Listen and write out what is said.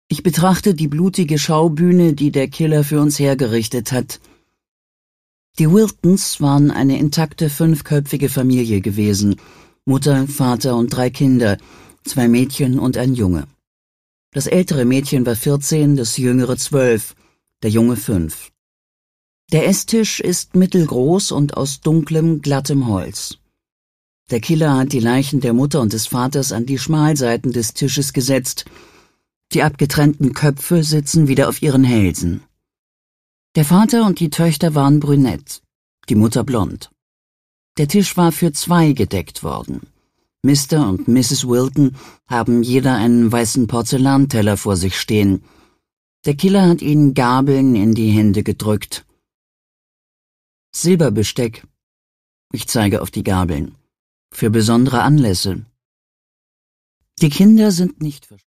Ich betrachte die blutige Schaubühne, die der Killer für uns hergerichtet hat. Die Wiltons waren eine intakte 5-köpfige Familie gewesen. Mutter, Vater und 3 Kinder, 2 Mädchen und ein Junge. Das ältere Mädchen war 14, das jüngere 12, der Junge 5. Der Esstisch ist mittelgroß und aus dunklem, glattem Holz. Der Killer hat die Leichen der Mutter und des Vaters an die Schmalseiten des Tisches gesetzt. Die abgetrennten Köpfe sitzen wieder auf ihren Hälsen. Der Vater und die Töchter waren brünett, die Mutter blond. Der Tisch war für 2 gedeckt worden. Mr. und Mrs. Wilton haben jeder einen weißen Porzellanteller vor sich stehen. Der Killer hat ihnen Gabeln in die Hände gedrückt. Silberbesteck. Ich zeige auf die Gabeln. Für besondere Anlässe. Die Kinder sind nicht